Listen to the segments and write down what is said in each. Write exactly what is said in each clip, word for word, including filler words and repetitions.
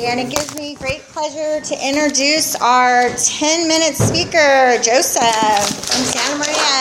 and it gives me great pleasure to introduce our ten-minute speaker, Joseph from Santa Maria.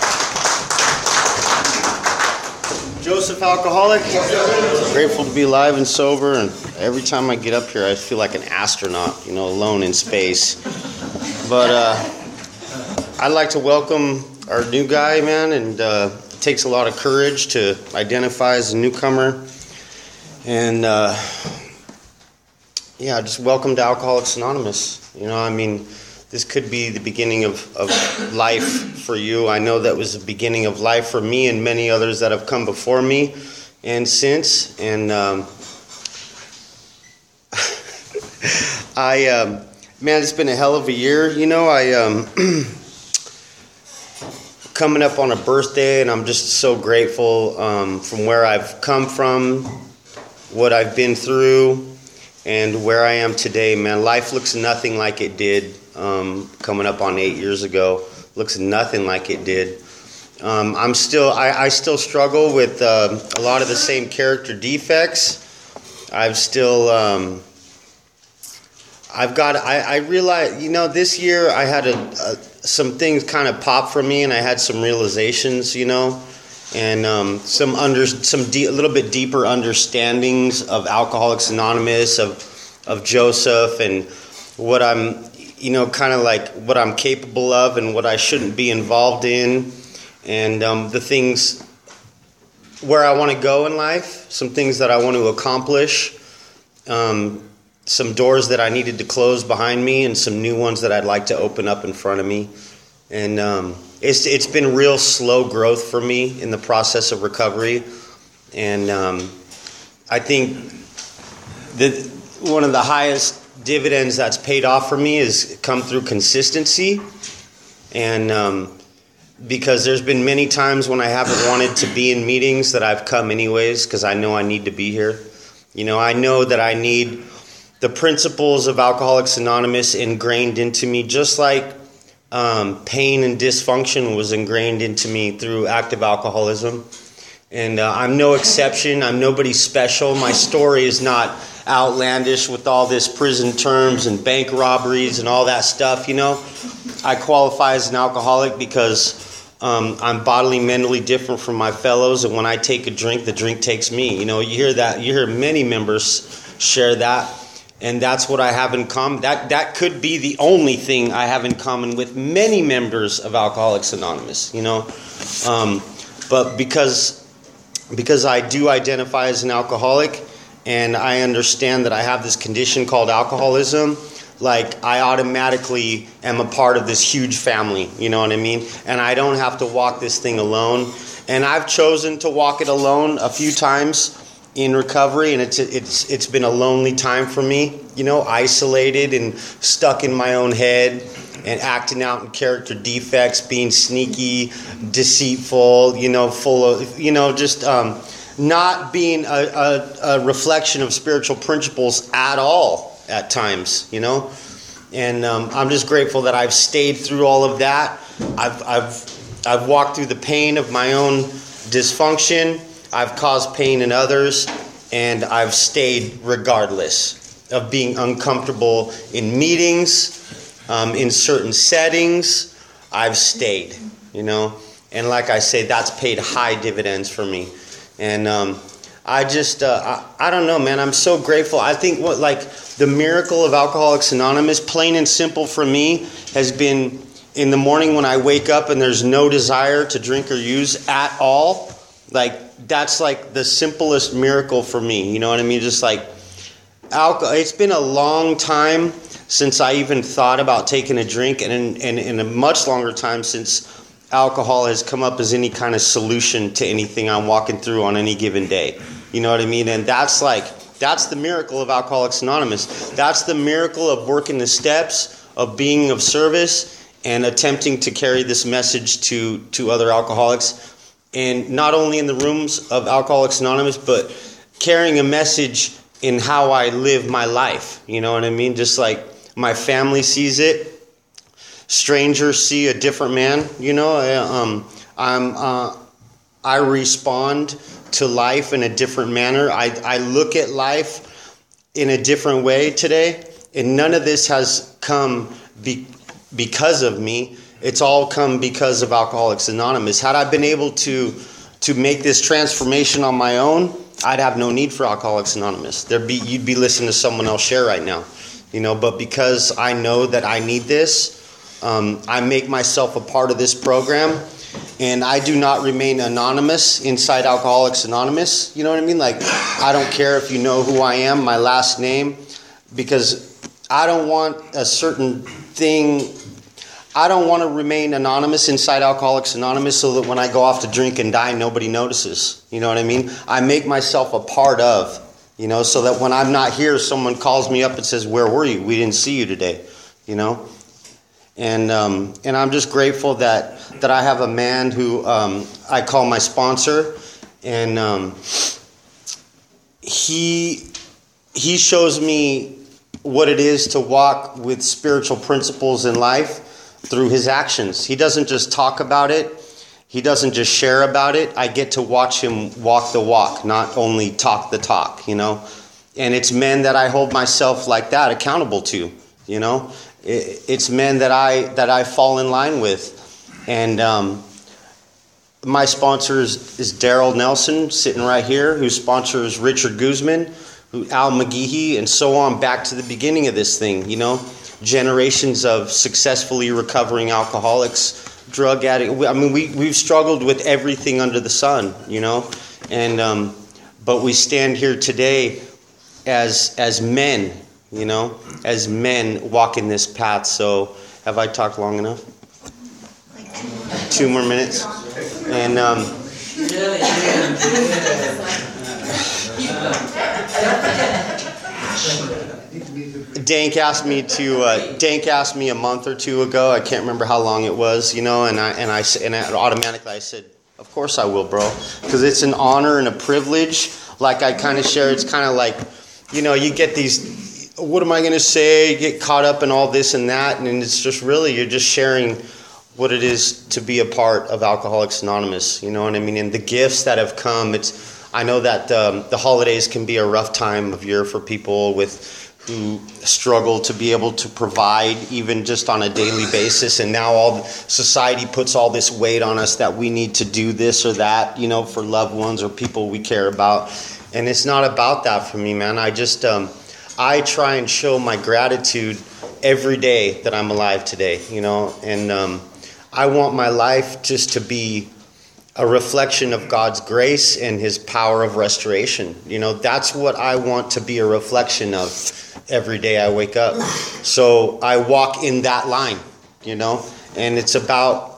Joseph, alcoholic. Grateful to be alive and sober, and every time I get up here, I feel like an astronaut, you know, alone in space. But uh, I'd like to welcome our new guy, man, and uh, it takes a lot of courage to identify as a newcomer. And, uh, yeah, just welcome to Alcoholics Anonymous. You know, I mean, this could be the beginning of, of life for you. I know that was the beginning of life for me and many others that have come before me and since. And um, I, um, man, it's been a hell of a year. You know, I... Um, coming up on a birthday, and I'm just so grateful um, from where I've come from, what I've been through, and where I am today, man. Life looks nothing like it did um, coming up on eight years ago. Looks nothing like it did. Um, I'm still, I, I still struggle with uh, a lot of the same character defects. I've still, um, I've got, I, I realize, you know, this year I had a, a some things kind of pop for me, and I had some realizations, you know. And um, some under some de- a little bit deeper understandings of Alcoholics Anonymous, of of Joseph, and what I'm, you know, kind of like what I'm capable of and what I shouldn't be involved in, and um, the things where I want to go in life, some things that I want to accomplish, um, some doors that I needed to close behind me, and some new ones that I'd like to open up in front of me, and. Um, It's it's been real slow growth for me in the process of recovery, and um, I think that one of the highest dividends that's paid off for me is come through consistency, and um, because there's been many times when I haven't wanted to be in meetings that I've come anyways because I know I need to be here. You know, I know that I need the principles of Alcoholics Anonymous ingrained into me, just like Um, pain and dysfunction was ingrained into me through active alcoholism. And uh, I'm no exception. I'm nobody special. My story is not outlandish with all this prison terms and bank robberies and all that stuff, you know. I qualify as an alcoholic because um, I'm bodily, mentally different from my fellows. And when I take a drink, the drink takes me. You know, you hear that. You hear many members share that. And that's what I have in common. That that could be the only thing I have in common with many members of Alcoholics Anonymous, you know. Um, but because because I do identify as an alcoholic, and I understand that I have this condition called alcoholism, like I automatically am a part of this huge family, you know what I mean? And I don't have to walk this thing alone. And I've chosen to walk it alone a few times in recovery, and it's it's it's been a lonely time for me, you know, isolated and stuck in my own head and acting out in character defects, being sneaky, deceitful, you know, full of, you know, just um, not being a, a, a reflection of spiritual principles at all at times, you know. And um, I'm just grateful that I've stayed through all of that. I've I've I've walked through the pain of my own dysfunction. I've caused pain in others, and I've stayed regardless of being uncomfortable in meetings, um, in certain settings. I've stayed, you know. And like I say, that's paid high dividends for me. And um, I just, uh, I, I don't know, man. I'm so grateful. I think what, like, the miracle of Alcoholics Anonymous, plain and simple for me, has been in the morning when I wake up and there's no desire to drink or use at all. Like, that's like the simplest miracle for me. You know what I mean? Just like alcohol. It's been a long time since I even thought about taking a drink, and in, and in a much longer time since alcohol has come up as any kind of solution to anything I'm walking through on any given day. You know what I mean? And that's like, that's the miracle of Alcoholics Anonymous. That's the miracle of working the steps, of being of service, and attempting to carry this message to, to other alcoholics. And not only in the rooms of Alcoholics Anonymous, but carrying a message in how I live my life. You know what I mean? Just like my family sees it. Strangers see a different man. You know, um, I'm uh, I respond to life in a different manner. I, I look at life in a different way today. And none of this has come be, because of me. It's all come because of Alcoholics Anonymous. Had I been able to to make this transformation on my own, I'd have no need for Alcoholics Anonymous. There'd be you'd be listening to someone else share right now, you know. But because I know that I need this, um, I make myself a part of this program, and I do not remain anonymous inside Alcoholics Anonymous. You know what I mean? Like, I don't care if you know who I am, my last name, because I don't want a certain thing. I don't want to remain anonymous inside Alcoholics Anonymous so that when I go off to drink and die, nobody notices. You know what I mean? I make myself a part of, you know, so that when I'm not here, someone calls me up and says, "Where were you? We didn't see you today," you know? And um, and I'm just grateful that, that I have a man who um, I call my sponsor, and um, he he shows me what it is to walk with spiritual principles in life through his actions. He doesn't just talk about it. He doesn't just share about it. I get to watch him walk the walk, not only talk the talk, you know. And it's men that I hold myself like that accountable to, you know. It's men that I that I fall in line with. And um, my sponsor is, is Daryl Nelson, sitting right here, who sponsors Richard Guzman, who Al McGehee, and so on, back to the beginning of this thing, you know. Generations of successfully recovering alcoholics, drug addicts. I mean, we, we've struggled with everything under the sun, you know. And um, but we stand here today as as men, you know, as men walking this path. So have I talked long enough? Two more minutes. And um, Dank asked me to. Uh, Dank asked me a month or two ago. I can't remember how long it was, you know. And I and I and I, automatically I said, "Of course I will, bro," because it's an honor and a privilege. Like I kind of share. It's kind of like, you know, you get these. What am I going to say? You get caught up in all this and that, and it's just really you're just sharing what it is to be a part of Alcoholics Anonymous. You know what I mean? And the gifts that have come. It's. I know that um, the holidays can be a rough time of year for people with. Who struggle to be able to provide even just on a daily basis, and now all society puts all this weight on us that we need to do this or that, you know, for loved ones or people we care about. And it's not about that for me, man. I just um, I try and show my gratitude every day that I'm alive today, you know, and um, I want my life just to be a reflection of God's grace and his power of restoration. You know, that's what I want to be a reflection of every day I wake up. So I walk in that line, you know, and it's about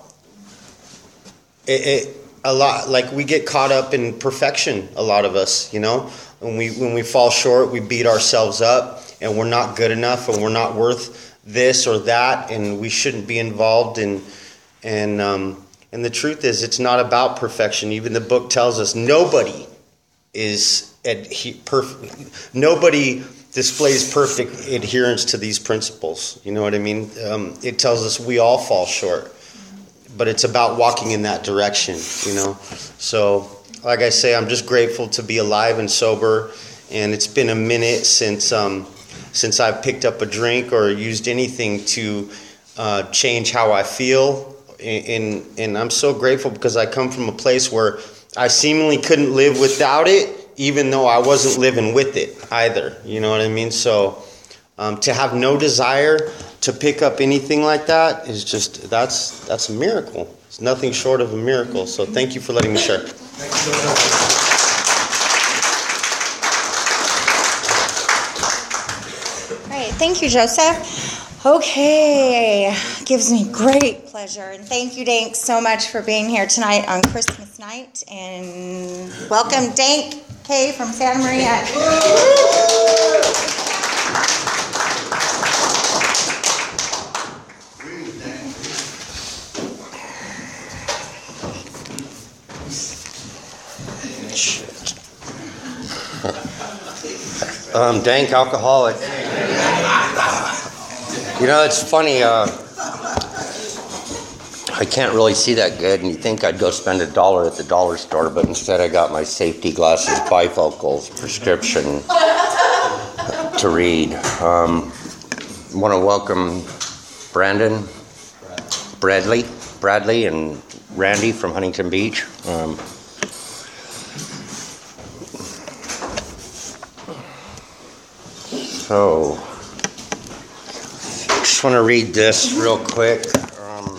it, it a lot. Like we get caught up in perfection, a lot of us, you know, when we when we fall short, we beat ourselves up and we're not good enough and we're not worth this or that, and we shouldn't be involved in and um And the truth is, it's not about perfection. Even the book tells us nobody is adhe- perf- nobody displays perfect adherence to these principles. You know what I mean? Um, it tells us we all fall short, but it's about walking in that direction. You know, so like I say, I'm just grateful to be alive and sober. And it's been a minute since um, since I've picked up a drink or used anything to uh, change how I feel. And, and I'm so grateful because I come from a place where I seemingly couldn't live without it, even though I wasn't living with it either. You know what I mean? So um, to have no desire to pick up anything like that is just, that's that's a miracle. It's nothing short of a miracle. So thank you for letting me share. All right, thank you, Joseph. Okay, gives me great pleasure, and thank you, Dank, so much for being here tonight on Christmas night, and welcome, Dank K from Santa Maria. Um, Dank alcoholic. You know, it's funny, uh, I can't really see that good, and you think I'd go spend a dollar at the dollar store, but instead I got my safety glasses, bifocals, prescription. to read. Um, I want to welcome Brandon, Bradley, Bradley, and Randy from Huntington Beach. Um, so, I just want to read this real quick. Um,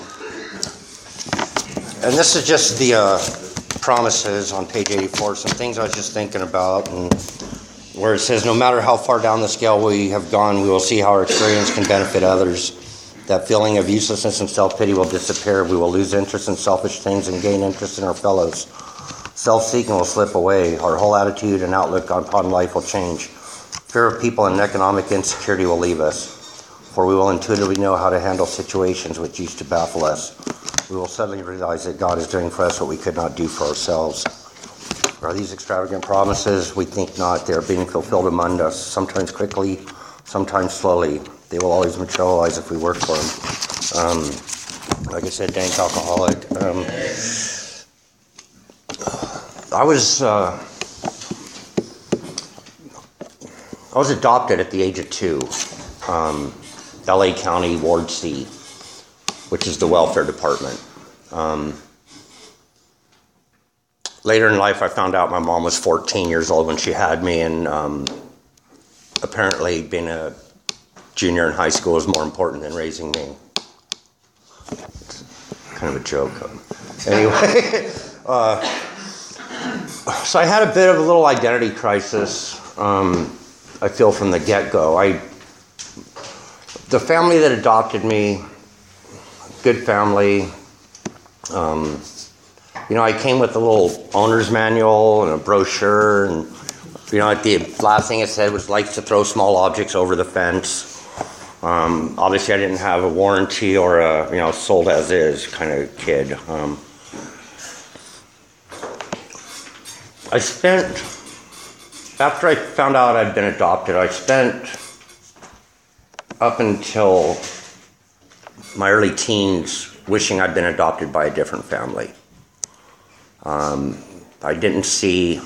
and this is just the uh, promises on page eighty-four, some things I was just thinking about, and where it says, no matter how far down the scale we have gone, we will see how our experience can benefit others. That feeling of uselessness and self-pity will disappear. We will lose interest in selfish things and gain interest in our fellows. Self-seeking will slip away. Our whole attitude and outlook upon life will change. Fear of people and economic insecurity will leave us, for we will intuitively know how to handle situations which used to baffle us. We will suddenly realize that God is doing for us what we could not do for ourselves. Are these extravagant promises? We think not. They are being fulfilled among us, sometimes quickly, sometimes slowly. They will always materialize if we work for them. Um, like I said, dank alcoholic. Um, I was uh, I was adopted at the age of two. Um, L A County Ward C, which is the welfare department. Um, later in life, I found out my mom was fourteen years old when she had me, and um, apparently being a junior in high school is more important than raising me. It's kind of a joke. Anyway, uh, so I had a bit of a little identity crisis, um, I feel, from the get-go. I, the family that adopted me, good family. Um, you know, I came with a little owner's manual and a brochure, and, you know, the last thing it said was likes to throw small objects over the fence. Um, obviously, I didn't have a warranty or a, you know, sold as is kind of kid. Um, I spent, after I found out I'd been adopted, I spent up until my early teens wishing I'd been adopted by a different family. Um, I didn't see,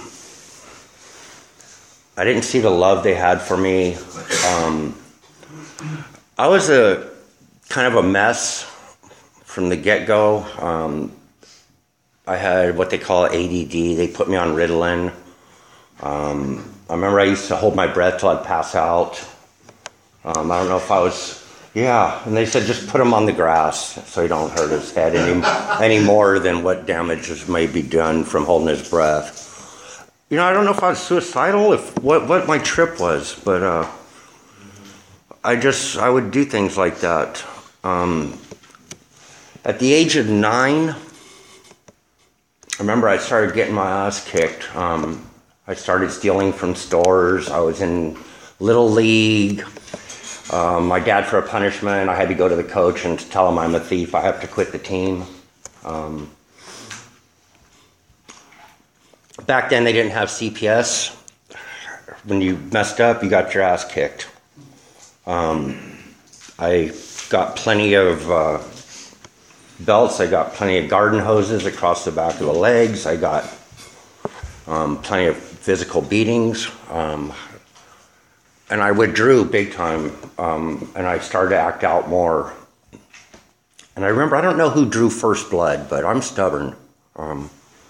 I didn't see the love they had for me. Um, I was a kind of a mess from the get-go. Um, I had what they call A D D. They put me on Ritalin. Um, I remember I used to hold my breath till I'd pass out. Um, I don't know if I was, yeah. And they said just put him on the grass so he don't hurt his head any, any more than what damages may be done from holding his breath. You know, I don't know if I was suicidal, if what, what my trip was, but uh, I just, I would do things like that. Um, at the age of nine, I remember I started getting my ass kicked. Um, I started stealing from stores. I was in Little League. Um, my dad, for a punishment, I had to go to the coach and tell him I'm a thief. I have to quit the team. Um, back then, they didn't have C P S. When you messed up, you got your ass kicked. Um, I got plenty of uh, belts. I got plenty of garden hoses across the back of the legs. I got um, plenty of physical beatings. Um, and I withdrew big time. Um, and I started to act out more. And I remember, I don't know who drew first blood, but I'm stubborn. Um,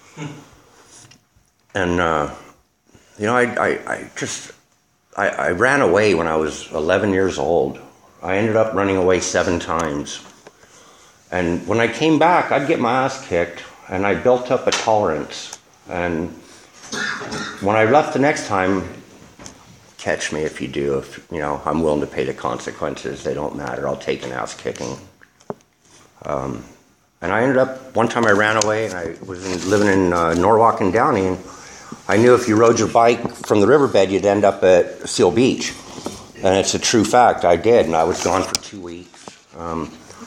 and, uh, you know, I, I, I just... I, I ran away when I was eleven years old. I ended up running away seven times. And when I came back, I'd get my ass kicked, and I built up a tolerance. And when I left the next time, catch me if you do. If, you know, I'm willing to pay the consequences. They don't matter. I'll take an ass kicking. Um, and I ended up, one time I ran away, and I was in, living in uh, Norwalk and Downey, and I knew if you rode your bike from the riverbed, you'd end up at Seal Beach. And it's a true fact. I did, and I was gone for two weeks. Um,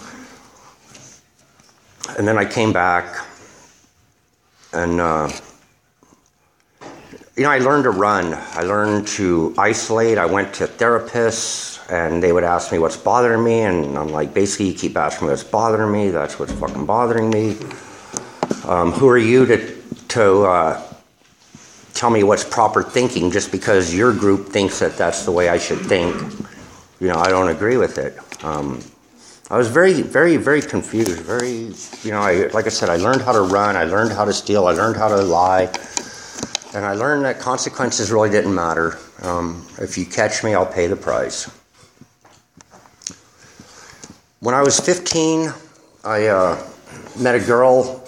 and then I came back, and, uh, you know, I learned to run. I learned to isolate. I went to therapists, and they would ask me what's bothering me, and I'm like, basically, you keep asking me what's bothering me. That's what's fucking bothering me. Um, who are you to... to uh, tell me what's proper thinking just because your group thinks that that's the way I should think. You know, I don't agree with it. Um, I was very, very, very confused. Very, you know, I, like I said, I learned how to run. I learned how to steal. I learned how to lie. And I learned that consequences really didn't matter. Um, if you catch me, I'll pay the price. When I was fifteen, I uh, met a girl.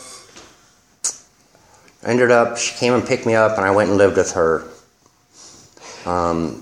Ended up, she came and picked me up, and I went and lived with her. Um,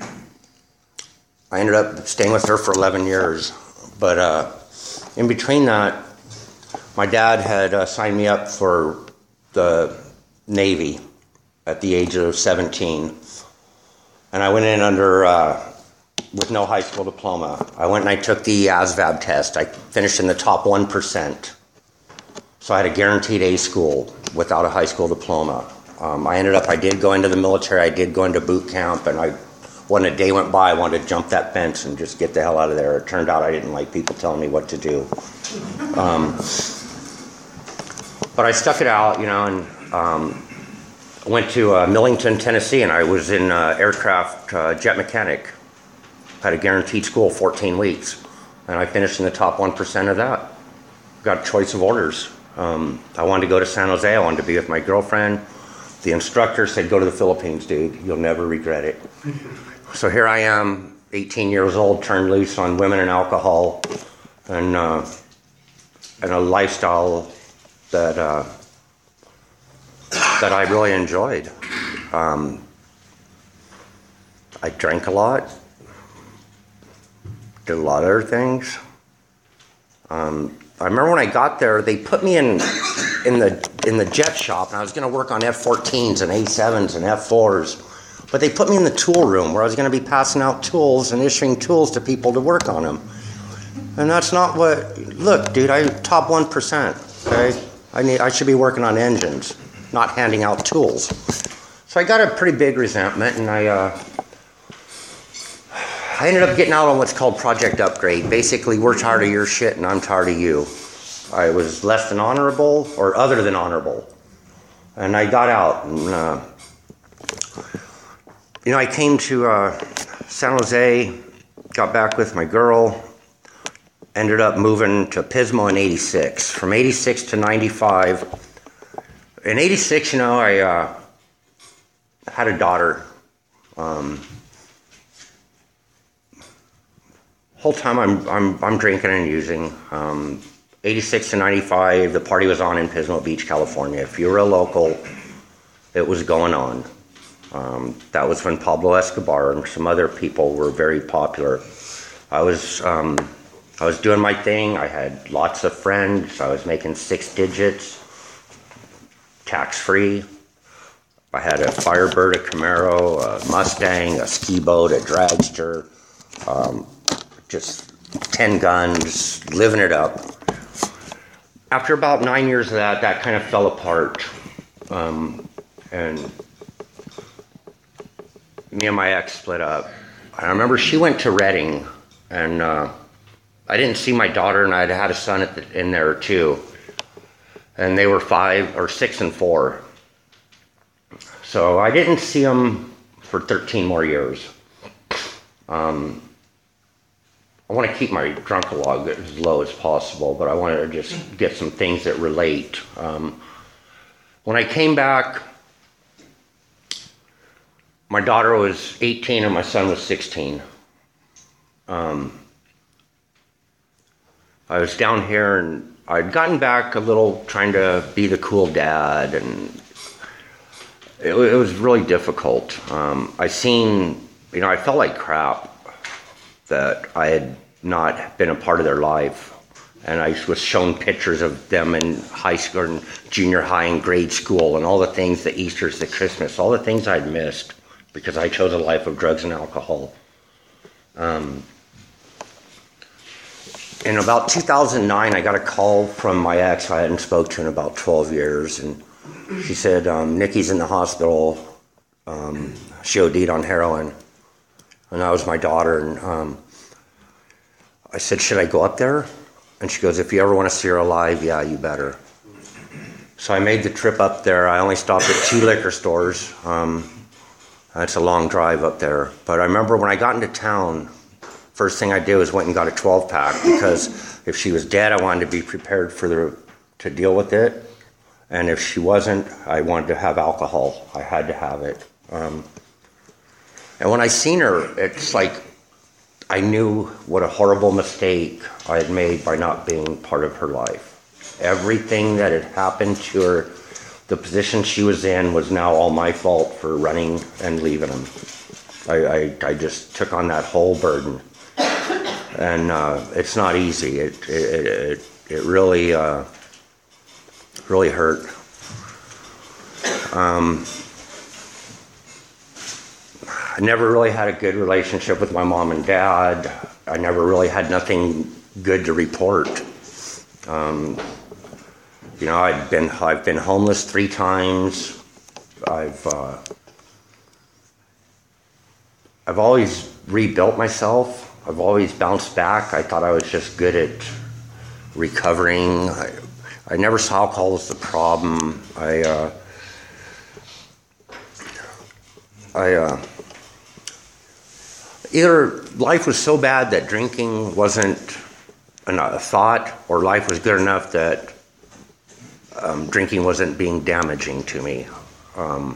I ended up staying with her for eleven years. But uh, in between that, my dad had uh, signed me up for the Navy at the age of seventeen. And I went in under, uh, with no high school diploma. I went and I took the A S V A B test. I finished in the top one percent. So I had a guaranteed A school without a high school diploma. Um, I ended up, I did go into the military, I did go into boot camp, and I, when a day went by, I wanted to jump that fence and just get the hell out of there. It turned out I didn't like people telling me what to do. Um, but I stuck it out, you know, and um, went to uh, Millington, Tennessee, and I was in uh, aircraft uh, jet mechanic. Had a guaranteed school, fourteen weeks, and I finished in the top one percent of that. Got choice of orders. Um, I wanted to go to San Jose. I wanted to be with my girlfriend. The instructor said, go to the Philippines, dude. You'll never regret it. So here I am, eighteen years old, turned loose on women and alcohol, and uh, and a lifestyle that uh, that I really enjoyed. Um, I drank a lot, did a lot of other things. Um, I remember when I got there, they put me in in the in the jet shop, and I was going to work on F fourteens and A sevens and F fours. But they put me in the tool room where I was going to be passing out tools and issuing tools to people to work on them. And that's not what. Look, dude, I top one percent. Okay, I need. I should be working on engines, not handing out tools. So I got a pretty big resentment, and I. Uh, I ended up getting out on what's called Project Upgrade. Basically, we're tired of your shit and I'm tired of you. I was less than honorable, or other than honorable. And I got out. And, uh, you know, I came to uh, San Jose, got back with my girl, ended up moving to Pismo in eighty-six. From eighty-six to ninety-five. In eighty-six, you know, I uh, had a daughter. Um... Whole time I'm I'm I'm drinking and using. Um, eighty-six to ninety-five, the party was on in Pismo Beach, California. If you were a local, it was going on. Um, that was when Pablo Escobar and some other people were very popular. I was um, I was doing my thing. I had lots of friends. I was making six digits, tax free. I had a Firebird, a Camaro, a Mustang, a ski boat, a dragster. Um, Just ten guns, living it up. After about nine years of that, that kind of fell apart. Um, and me and my ex split up. I remember she went to Redding, and uh, I didn't see my daughter, and I'd had a son at the, in there too. And they were five or six and four. So I didn't see them for thirteen more years. Um, I want to keep my drunk log as low as possible, but I wanted to just get some things that relate. Um, when I came back, my daughter was eighteen and my son was sixteen. Um, I was down here and I'd gotten back a little trying to be the cool dad, and it, it was really difficult. Um, I seen, you know, I felt like crap that I had not been a part of their life. And I was shown pictures of them in high school and junior high and grade school and all the things, the Easters, the Christmas, all the things I'd missed because I chose a life of drugs and alcohol. Um, in about two thousand nine, I got a call from my ex I hadn't spoke to in about twelve years. And she said, um, Nikki's in the hospital. Um, she OD'd on heroin. And that was my daughter. And um, I said, should I go up there? And she goes, if you ever want to see her alive, yeah, you better. So I made the trip up there. I only stopped at two liquor stores. Um, that's a long drive up there. But I remember when I got into town, first thing I did was went and got a twelve pack, because if she was dead, I wanted to be prepared for the to deal with it. And if she wasn't, I wanted to have alcohol. I had to have it. Um, and when I seen her, it's like I knew what a horrible mistake I had made by not being part of her life. Everything that had happened to her, the position she was in, was now all my fault for running and leaving him. I, I, I just took on that whole burden. And uh, it's not easy. It, it, it, it really... Uh, really hurt. Um, I never really had a good relationship with my mom and dad. I never really had nothing good to report. Um, you know, I've been I've been homeless three times. I've uh, I've always rebuilt myself. I've always bounced back. I thought I was just good at recovering. I, I never saw alcohol as the problem. I, uh, I, uh, either life was so bad that drinking wasn't a thought, or life was good enough that um, drinking wasn't being damaging to me. Um,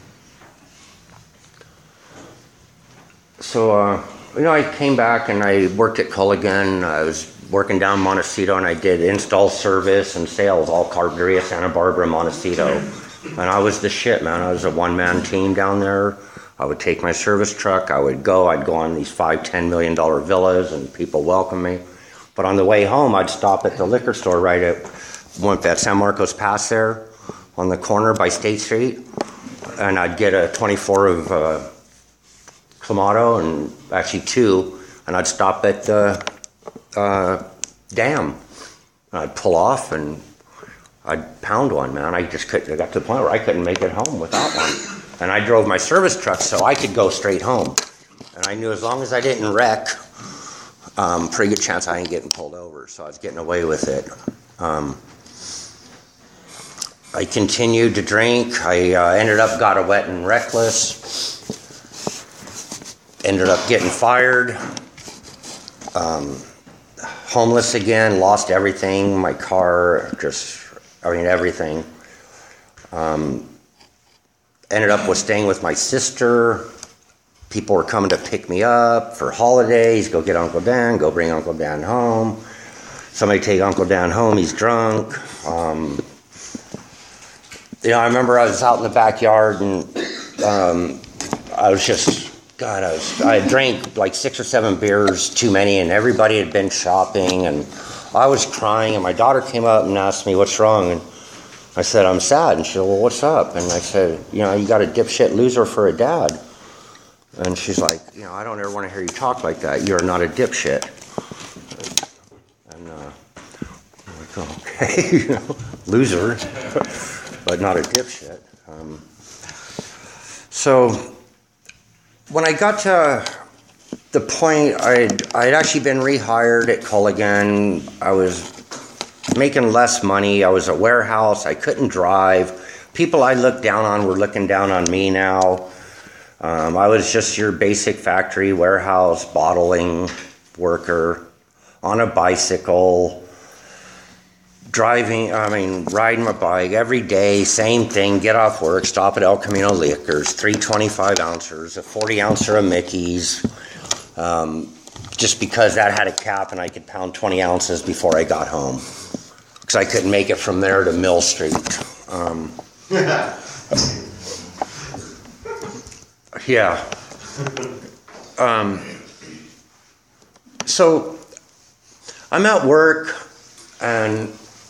so, uh, you know, I came back and I worked at Culligan. I was working down Montecito, and I did install service and sales, all Carpinteria, Santa Barbara, Montecito. And I was the shit, man. I was a one-man team down there. I would take my service truck. I would go. I'd go on these five, ten million dollar villas, and people welcome me. But on the way home, I'd stop at the liquor store right at, went at San Marcos Pass there on the corner by State Street, and I'd get a twenty-four of uh, Clamato, and actually two, and I'd stop at the uh, dam. And I'd pull off and I'd pound one, man. I just couldn't, I got to the point where I couldn't make it home without one. And I drove my service truck so I could go straight home. And I knew as long as I didn't wreck, um, pretty good chance I ain't getting pulled over. So I was getting away with it. Um, I continued to drink. I uh, ended up got a wet and reckless. Ended up getting fired. Um, homeless again, lost everything, my car, just, I mean, everything. Um, ended up with staying with my sister. People were coming to pick me up for holidays, go get Uncle Dan, go bring Uncle Dan home. Somebody take Uncle Dan home, he's drunk. Um, you know, I remember I was out in the backyard, and um, I was just, God, I was, I drank like six or seven beers too many, and everybody had been shopping, and I was crying, and my daughter came up and asked me, what's wrong? And I said, I'm sad. And she said, well, what's up? And I said, you know, you got a dipshit loser for a dad. And she's like, you know, I don't ever want to hear you talk like that. You're not a dipshit. And uh, I'm like, okay, you know, loser, but not a dipshit. Um, so when I got to the point, I'd, I'd actually been rehired at Culligan. I was making less money. I was a warehouse. I couldn't drive. People I looked down on were looking down on me now. Um, I was just your basic factory warehouse bottling worker on a bicycle, driving, I mean, riding my bike every day, same thing, get off work, stop at El Camino Liquors, three twenty-five ounces, a forty ouncer of Mickey's, um, just because that had a cap and I could pound twenty ounces before I got home. Because I couldn't make it from there to Mill Street. Um, yeah. Um, so I'm at work, and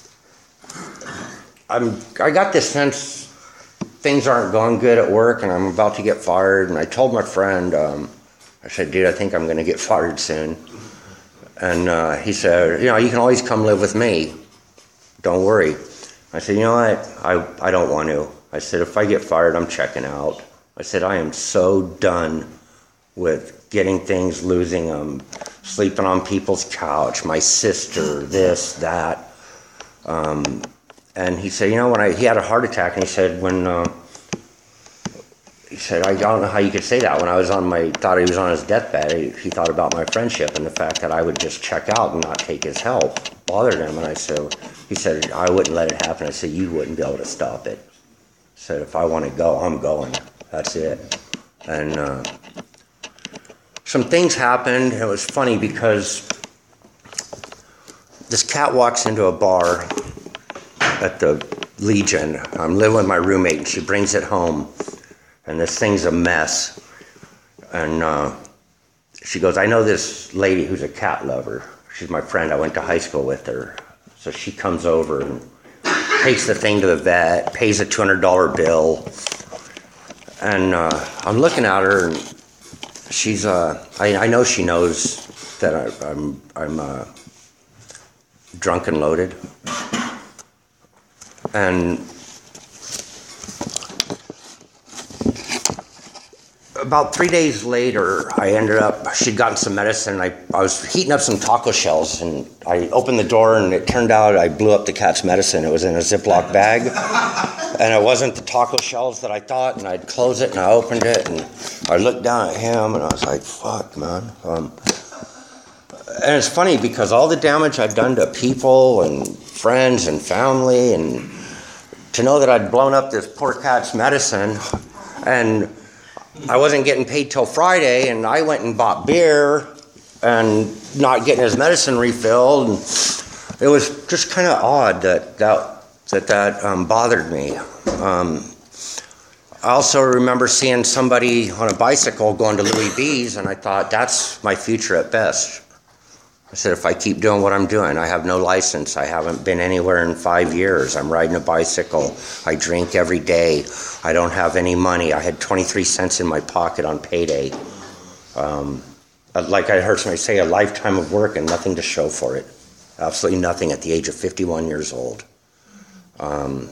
I'm, I got this sense things aren't going good at work, and I'm about to get fired. And I told my friend, um, I said, dude, I think I'm going to get fired soon. And uh, he said, you know, you can always come live with me. Don't worry. I said, you know what? I, I don't want to. I said, if I get fired, I'm checking out. I said, I am so done with getting things, losing them, sleeping on people's couch, my sister, this, that. Um, and he said, you know, when I he had a heart attack, and he said when uh, he said I don't know how you could say that. When I was on my thought he was on his deathbed, he, he thought about my friendship and the fact that I would just check out and not take his help bothered him. And I said, he said I wouldn't let it happen. I said you wouldn't be able to stop it. I said if I want to go, I'm going. That's it. And uh, some things happened. It was funny because this cat walks into a bar at the Legion. I'm living with my roommate, and she brings it home, and this thing's a mess. And uh, she goes, I know this lady who's a cat lover. She's my friend. I went to high school with her. So she comes over and takes the thing to the vet, pays a two hundred dollars bill. And uh, I'm looking at her, and she's, uh, I, I know she knows that I, I'm, I'm uh, drunk and loaded. And about three days later, I ended up, she'd gotten some medicine. I, I was heating up some taco shells, and I opened the door, and it turned out I blew up the cat's medicine. It was in a Ziploc bag, and it wasn't the taco shells that I thought, and I'd close it, and I opened it, and I looked down at him, and I was like, fuck, man. Um, and it's funny, because all the damage I'd done to people and friends and family, and to know that I'd blown up this poor cat's medicine, and I wasn't getting paid till Friday, and I went and bought beer and not getting his medicine refilled. And it was just kind of odd that that that, that um, bothered me. Um, I also remember seeing somebody on a bicycle going to Louis B's, and I thought, that's my future at best. I said, if I keep doing what I'm doing, I have no license. I haven't been anywhere in five years. I'm riding a bicycle. I drink every day. I don't have any money. I had twenty-three cents in my pocket on payday. Um, like I heard somebody say, a lifetime of work and nothing to show for it. Absolutely nothing at the age of fifty-one years old. Um,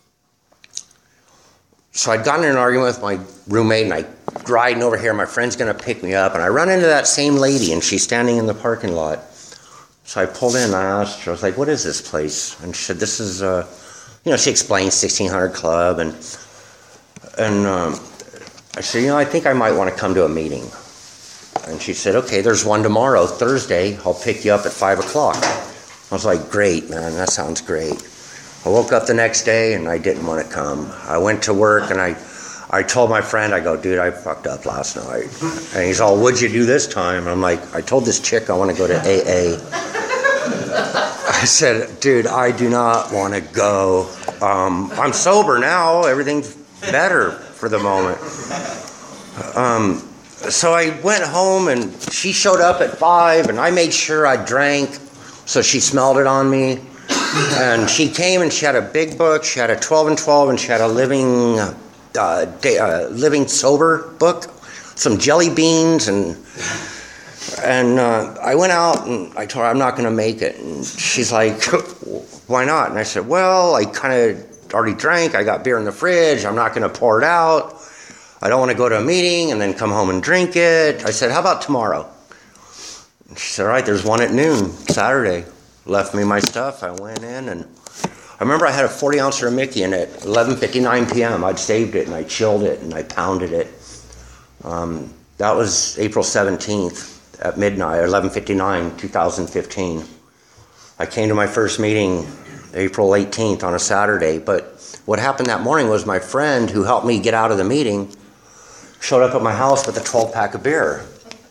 so I'd gotten in an argument with my roommate, and I riding over here. My friend's going to pick me up, and I run into that same lady, and she's standing in the parking lot. So I pulled in, and I asked her, I was like, what is this place? And she said, this is, uh, you know, she explained sixteen hundred Club, and and um, I said, you know, I think I might want to come to a meeting. And she said, okay, there's one tomorrow, Thursday. I'll pick you up at five o'clock. I was like, great, man, that sounds great. I woke up the next day, and I didn't want to come. I went to work, and I I told my friend, I go, dude, I fucked up last night. And he's all, what'd you do this time? And I'm like, I told this chick I want to go to A A. I said, dude, I do not want to go. Um, I'm sober now. Everything's better for the moment. Um, so I went home, and she showed up at five, and I made sure I drank, so she smelled it on me. And she came, and she had a big book. She had a twelve and twelve, and she had a living... Uh, day, uh, living sober book, some jelly beans, and and uh, I went out, and I told her I'm not going to make it, and she's like, why not? And I said, well, I kind of already drank, I got beer in the fridge, I'm not going to pour it out, I don't want to go to a meeting and then come home and drink it. I said, how about tomorrow? And she said, all right, there's one at noon, Saturday. Left me my stuff, I went in, and I remember I had a forty ouncer of Mickey, and at eleven fifty-nine p.m. I'd saved it, and I chilled it, and I pounded it. Um, that was April seventeenth at midnight, eleven fifty-nine, twenty fifteen. I came to my first meeting April eighteenth on a Saturday, but what happened that morning was my friend who helped me get out of the meeting showed up at my house with a twelve pack of beer.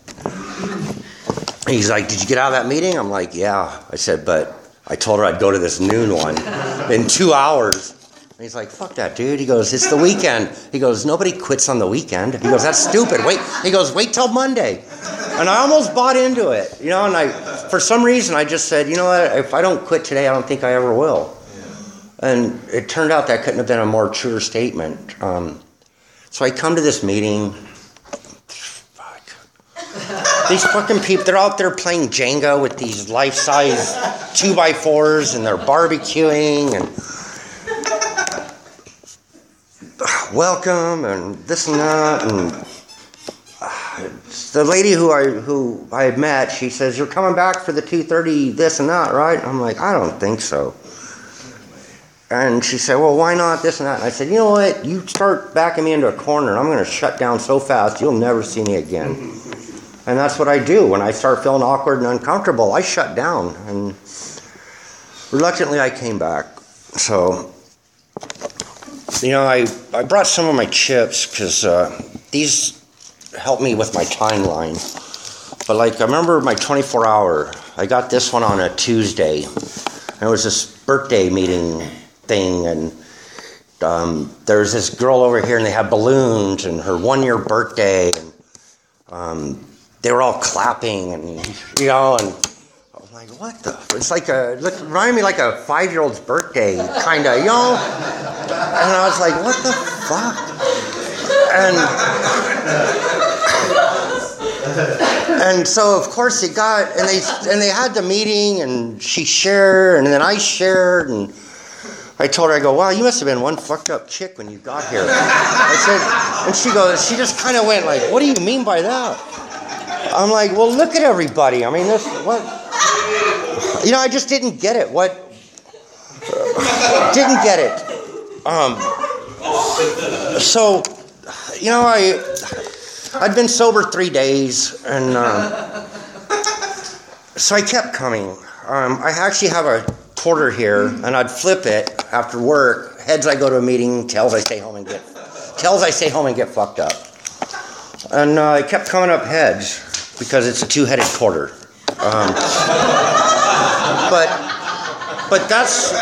He's like, did you get out of that meeting? I'm like, yeah. I said, but I told her I'd go to this noon one in two hours. And he's like, fuck that, dude. He goes, it's the weekend. He goes, nobody quits on the weekend. He goes, that's stupid. Wait. He goes, wait till Monday. And I almost bought into it, you know, and I, for some reason, I just said, you know what, if I don't quit today, I don't think I ever will. And it turned out that couldn't have been a more truer statement. Um, so I come to this meeting. These fucking people, they're out there playing Jenga with these life-size two by fours, and they're barbecuing, and welcome, and this and that, and the lady who I who I had met, she says, you're coming back for the two thirty this and that, right? I'm like, I don't think so. And she said, well, why not this and that? And I said, you know what? You start backing me into a corner, and I'm going to shut down so fast, you'll never see me again. And that's what I do. When I start feeling awkward and uncomfortable, I shut down. And reluctantly, I came back. So, you know, I, I brought some of my chips because uh, these help me with my timeline. But, like, I remember my twenty-four hour. I got this one on a Tuesday. And it was this birthday meeting thing, and um, there's this girl over here, and they have balloons, and her one-year birthday, and um, they were all clapping, and, you know, and I was like, what the? It's like a, it reminded me like a five-year-old's birthday, kind of, you know? And I was like, what the fuck? And, and so, of course, it got, and they, and they had the meeting, and she shared, and then I shared, and I told her, I go, wow, you must have been one fucked up chick when you got here. I said, and she goes, she just kind of went like, what do you mean by that? I'm like, well, look at everybody. I mean, this, what? You know, I just didn't get it. What? Didn't get it. Um, so, you know, I, I'd been sober three days, and uh, so I kept coming. Um, I actually have a quarter here, and I'd flip it after work. Heads, I go to a meeting. Tails, I stay home and get. Tails, I stay home and get fucked up. And uh, I kept coming up heads because it's a two-headed quarter. Um, but but that's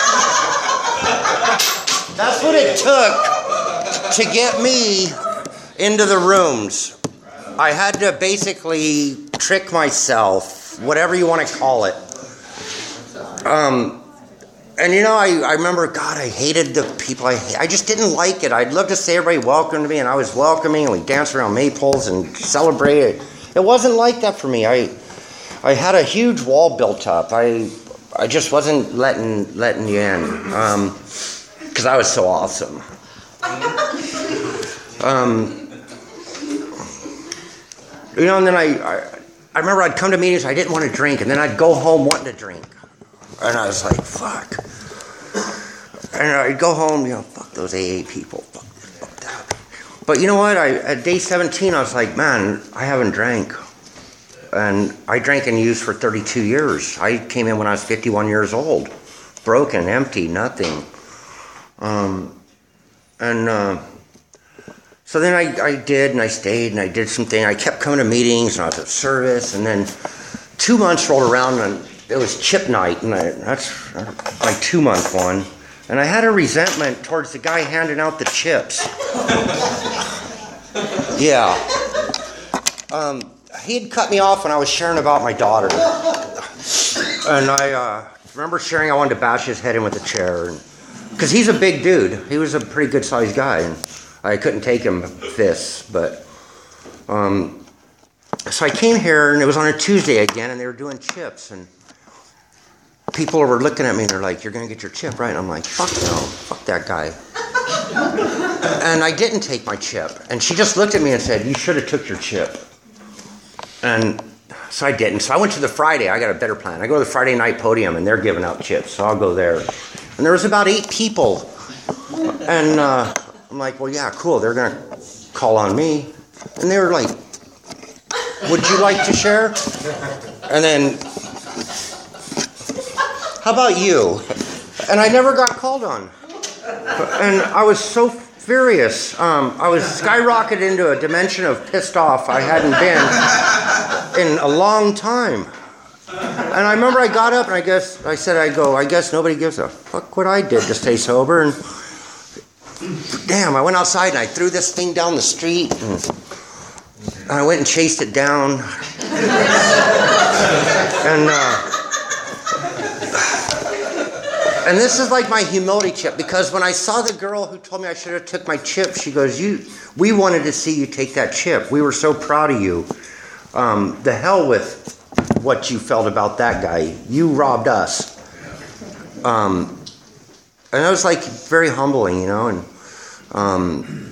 that's what it took to get me into the rooms. I had to basically trick myself, whatever you want to call it. Um, and you know, I, I remember, God, I hated the people. I I just didn't like it. I'd love to say everybody welcomed me, and I was welcoming, and we danced around maypoles and celebrated. It wasn't like that for me. I I had a huge wall built up. I I just wasn't letting letting you in because um, I was so awesome. Um, you know, and then I, I I remember I'd come to meetings, I didn't want to drink, and then I'd go home wanting to drink. And I was like, fuck. And I'd go home, you know, fuck those A A people. Fuck this, fuck that. But you know what? I, at day seventeen, I was like, man, I haven't drank. And I drank and used for thirty-two years. I came in when I was fifty-one years old. Broken, empty, nothing. Um, and uh, so then I, I did, and I stayed, and I did some things. I kept coming to meetings, and I was at service. And then two months rolled around, and it was chip night, and I, that's my two-month one. And I had a resentment towards the guy handing out the chips. Yeah. Um, he had cut me off when I was sharing about my daughter. And I uh, remember sharing I wanted to bash his head in with a chair. Because he's a big dude. He was a pretty good-sized guy. And I couldn't take him fists. But um, so I came here, and it was on a Tuesday again, and they were doing chips. And people were looking at me, and they're like, you're going to get your chip, right? And I'm like, fuck no. Fuck that guy. And I didn't take my chip. And she just looked at me and said, you should have took your chip. And so I didn't. So I went to the Friday. I got a better plan. I go to the Friday night podium, and they're giving out chips. So I'll go there. And there was about eight people. And uh, I'm like, well, yeah, cool. They're going to call on me. And they were like, would you like to share? And then, how about you? And I never got called on. And I was so furious. Um, I was skyrocketed into a dimension of pissed off I hadn't been in a long time. And I remember I got up, and I guess I said, I go, I guess nobody gives a fuck what I did to stay sober. And damn, I went outside, and I threw this thing down the street, and, and I went and chased it down. And uh, And this is like my humility chip, because when I saw the girl who told me I should have took my chip, she goes, "You, we wanted to see you take that chip. We were so proud of you. Um, the hell with what you felt about that guy. You robbed us." Um, and it was like very humbling, you know. And um,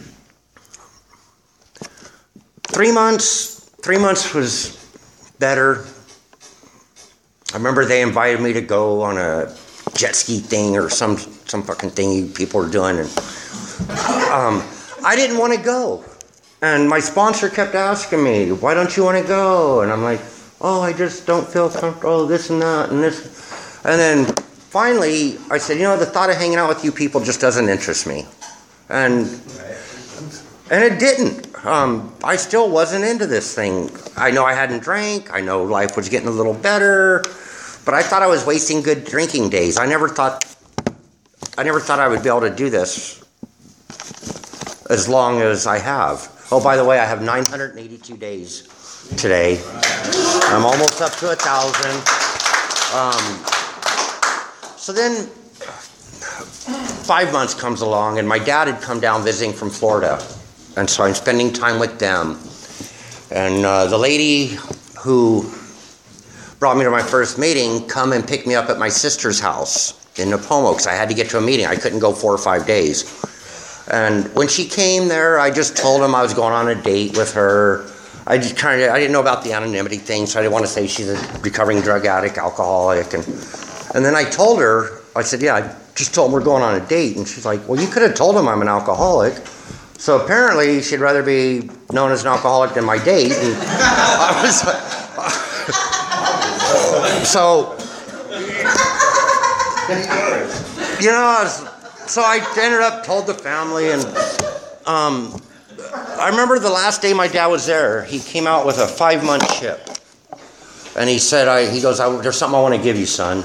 three months, three months was better. I remember they invited me to go on a jet ski thing or some some some fucking thing you people are doing. And um, I didn't want to go. And my sponsor kept asking me, why don't you want to go? And I'm like, oh, I just don't feel comfortable, this and that, and this. And then finally, I said, you know, the thought of hanging out with you people just doesn't interest me. And and it didn't. Um, I still wasn't into this thing. I know I hadn't drank. I know life was getting a little better. But I thought I was wasting good drinking days. I never thought, I never thought I would be able to do this as long as I have. Oh, by the way, I have nine hundred eighty-two days today. I'm almost up to a thousand. Um, so then five months comes along, and my dad had come down visiting from Florida. And so I'm spending time with them. And uh, the lady who brought me to my first meeting come and pick me up at my sister's house in Napomo because I had to get to a meeting. I couldn't go four or five days. And when she came there, I just told him I was going on a date with her. I just kind of, I didn't know about the anonymity thing, so I didn't want to say she's a recovering drug addict, alcoholic. And and then I told her, I said, yeah, I just told him we're going on a date. And she's like, well, you could have told him I'm an alcoholic. So apparently she'd rather be known as an alcoholic than my date. And I was like, so, you know, I was, so I ended up told the family, and um, I remember the last day my dad was there, he came out with a five-month chip. And he said, I, he goes, I, there's something I want to give you, son.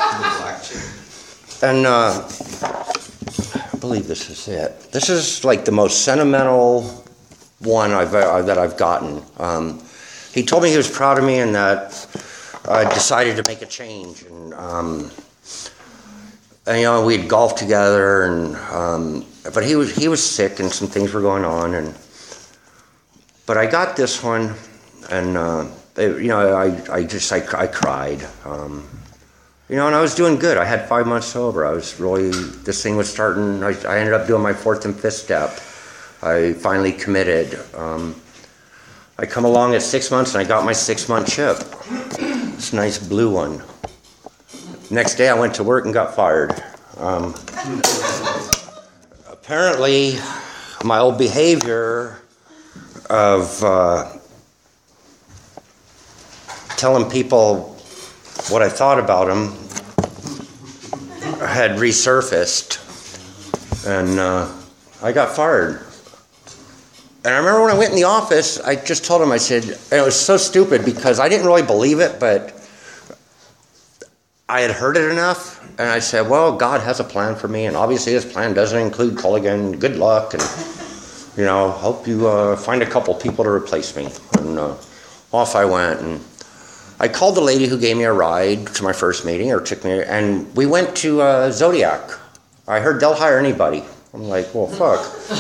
And uh, I believe this is it. This is like the most sentimental one I've, uh, that I've gotten. Um, he told me he was proud of me and that I decided to make a change. And, um, and you know, we'd golf together, and um, but he was he was sick and some things were going on. And but I got this one, and uh, it, you know, I I just I, I cried. Um, You know, and I was doing good. I had five months sober. I was really, this thing was starting, I, I ended up doing my fourth and fifth step. I finally committed. Um, I come along at six months and I got my six-month chip. This nice blue one. Next day I went to work and got fired. Um, apparently, my old behavior of uh, telling people what I thought about him had resurfaced, and uh, I got fired. And I remember when I went in the office, I just told him, I said, and it was so stupid because I didn't really believe it, but I had heard it enough, and I said, well, God has a plan for me, and obviously his plan doesn't include Culligan. Good luck, and, you know, hope you uh, find a couple people to replace me. And uh, off I went, and I called the lady who gave me a ride to my first meeting, or took me, and we went to uh, Zodiac. I heard they'll hire anybody. I'm like, well, fuck.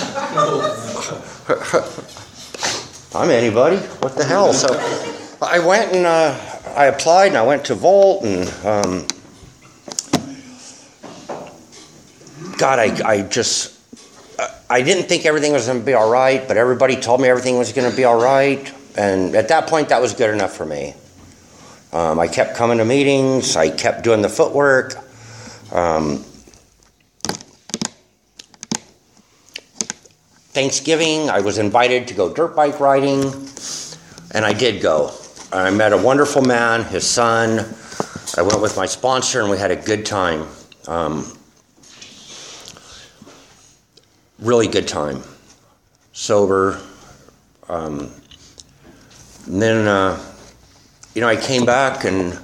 I'm anybody. What the hell? So I went and uh, I applied, and I went to Volt, and um, God, I, I just, I didn't think everything was going to be all right, but everybody told me everything was going to be all right, and at that point, that was good enough for me. Um, I kept coming to meetings. I kept doing the footwork. Um, Thanksgiving, I was invited to go dirt bike riding, and I did go. I met a wonderful man, his son. I went with my sponsor, and we had a good time. Um, really good time. Sober. Um, and then... Uh, You know, I came back, and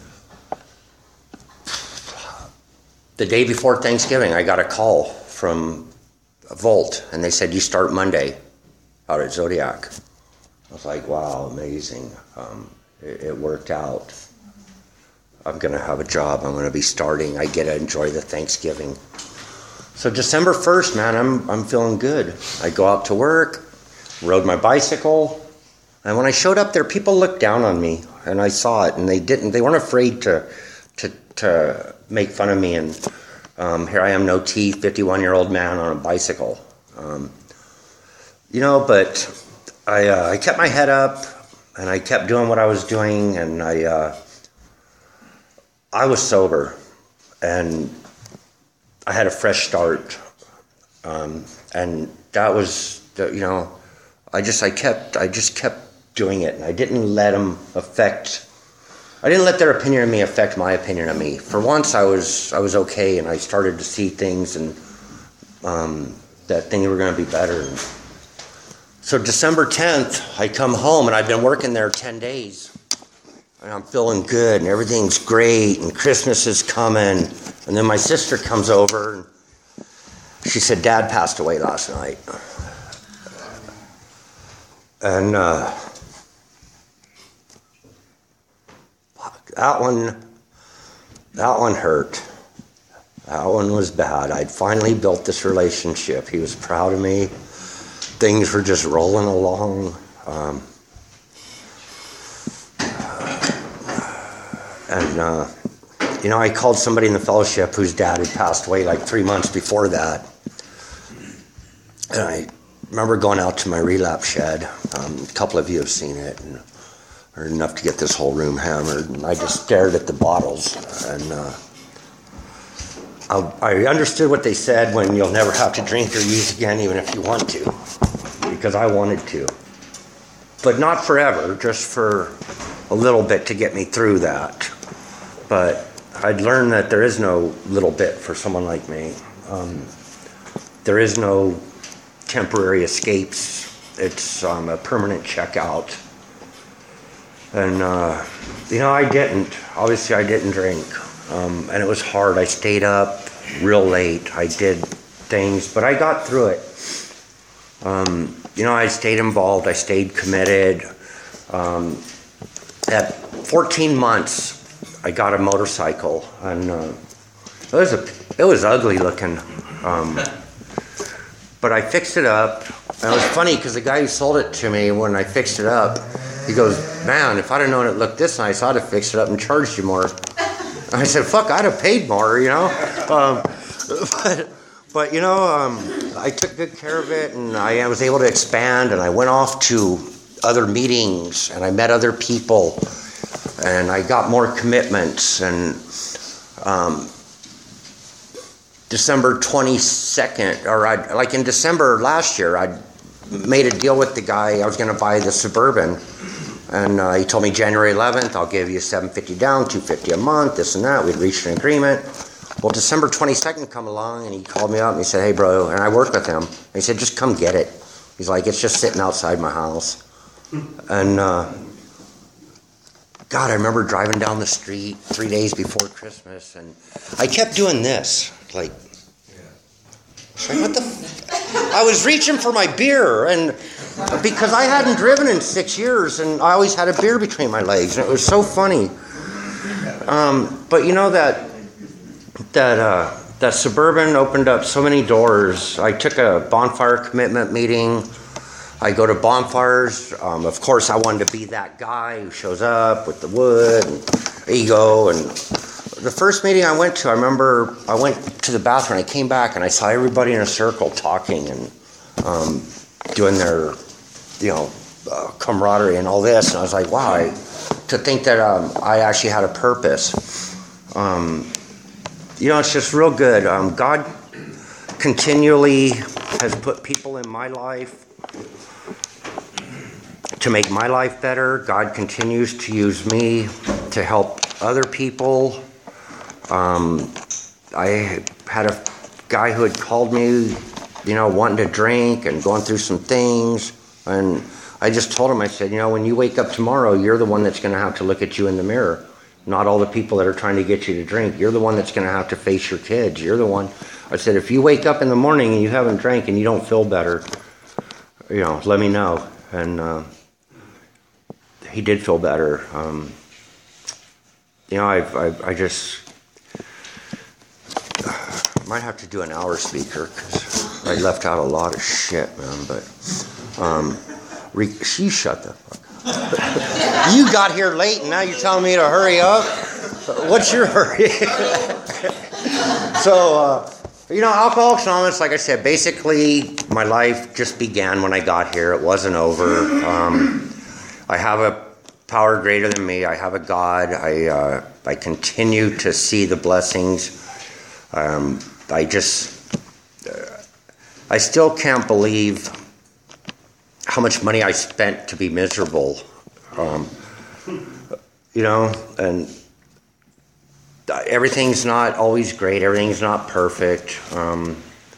the day before Thanksgiving, I got a call from Volt, and they said, you start Monday out at Zodiac. I was like, wow, amazing. Um, it, it worked out. I'm going to have a job. I'm going to be starting. I get to enjoy the Thanksgiving. So December first, man, I'm I'm feeling good. I go out to work, rode my bicycle, and when I showed up there, people looked down on me. And I saw it, and they didn't. They weren't afraid to, to, to make fun of me. And um, here I am, no teeth, fifty-one-year-old man on a bicycle. Um, you know, but I, uh, I kept my head up, and I kept doing what I was doing, and I, uh, I was sober, and I had a fresh start, um, and that was, the, you know, I just I kept I just kept doing it, and I didn't let them affect. I didn't let their opinion of me affect my opinion of me. For once, I was I was okay, and I started to see things, and um, that things were going to be better. So December tenth, I come home, and I've been working there ten days, and I'm feeling good, and everything's great, and Christmas is coming. And then my sister comes over, and she said, Dad passed away last night. And uh, that one, that one hurt. That one was bad. I'd finally built this relationship. He was proud of me. Things were just rolling along. Um, and, uh, you know, I called somebody in the fellowship whose dad had passed away like three months before that. And I remember going out to my relapse shed. Um, a couple of you have seen it, and or enough to get this whole room hammered. And I just stared at the bottles, and uh, I, I understood what they said when you'll never have to drink or use again, even if you want to, because I wanted to, but not forever, just for a little bit to get me through that. But I'd learned that there is no little bit for someone like me. Um, there is no temporary escapes. It's um, a permanent checkout. And, uh, you know, I didn't. Obviously, I didn't drink. Um, and it was hard. I stayed up real late. I did things, but I got through it. Um, you know, I stayed involved. I stayed committed. Um, at fourteen months, I got a motorcycle, and uh, it was a, it was ugly looking. Um, but I fixed it up. And it was funny because the guy who sold it to me, when I fixed it up, he goes, man, if I'd have known it looked this nice, I'd have fixed it up and charged you more. And I said, fuck, I'd have paid more, you know. Um, but, but, you know, um, I took good care of it, and I was able to expand, and I went off to other meetings, and I met other people, and I got more commitments. And um, December twenty-second, or I, like in December last year, I made a deal with the guy. I was going to buy the Suburban, and uh, he told me January eleventh, I'll give you seven hundred fifty dollars down, two hundred fifty dollars a month, this and that. We'd reached an agreement. Well, December twenty-second come along, and he called me up, and he said, hey, bro, and I worked with him. And he said, just come get it. He's like, it's just sitting outside my house. And, uh, God, I remember driving down the street three days before Christmas, and I kept doing this, like, like what the f-? I was reaching for my beer, and because I hadn't driven in six years, and I always had a beer between my legs, and it was so funny. Um, but you know that that uh, that Suburban opened up so many doors. I took a bonfire commitment meeting. I go to bonfires. Um, of course, I wanted to be that guy who shows up with the wood and ego. And the first meeting I went to, I remember I went to the bathroom. I came back and I saw everybody in a circle talking and um, doing their, you know, uh, camaraderie and all this. And I was like, wow, I, to think that um, I actually had a purpose. Um, you know, it's just real good. Um, God continually has put people in my life to make my life better. God continues to use me to help other people. Um, I had a guy who had called me, you know, wanting to drink and going through some things. And I just told him, I said, you know, when you wake up tomorrow, you're the one that's going to have to look at you in the mirror. Not all the people that are trying to get you to drink. You're the one that's going to have to face your kids. You're the one. I said, if you wake up in the morning and you haven't drank and you don't feel better, you know, let me know. And uh, he did feel better. Um, you know, I've, I've, I just uh, might have to do an hour speaker because I left out a lot of shit, man. But um, re- she shut the fuck up. You got here late and now you're telling me to hurry up? What's your hurry? so, uh, you know, Alcoholics Anonymous, like I said, basically my life just began when I got here. It wasn't over. Um, I have a power greater than me. I have a God. I uh, I continue to see the blessings. Um, I just, uh, I still can't believe how much money I spent to be miserable. Um, you know, and everything's not always great. Everything's not perfect. Um,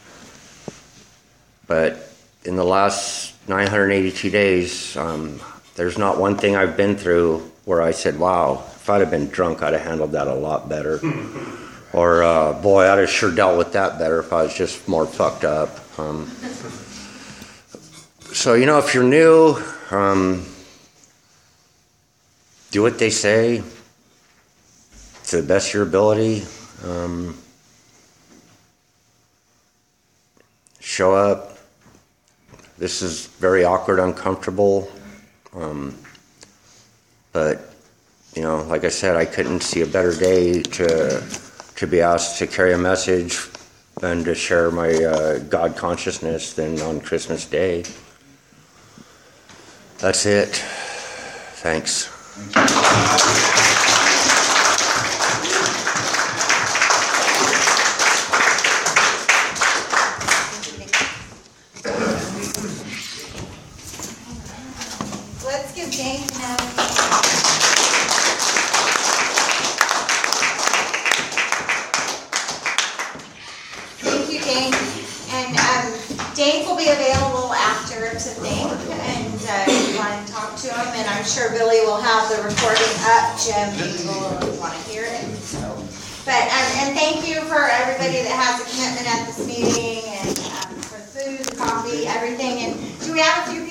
but in the last nine hundred eighty-two days, um, there's not one thing I've been through where I said, wow, if I'd have been drunk, I'd have handled that a lot better. Or, uh, boy, I'd have sure dealt with that better if I was just more fucked up. Um, so, you know, if you're new, um, do what they say to the best of your ability. Um, show up. This is very awkward, uncomfortable. Um, but, you know, like I said, I couldn't see a better day to to be asked to carry a message and to share my uh, God consciousness than on Christmas Day. That's it. Thanks. Let's give Dane another. Thank you, Dane. And um, Dane will be available after to thank, and uh, you want to talk to him. And I'm sure Billy will have the recording up. Jim, you will want to hear it. So, but um, and thank you for everybody that has a commitment at this meeting, and um, for food, coffee, everything. And do we have a few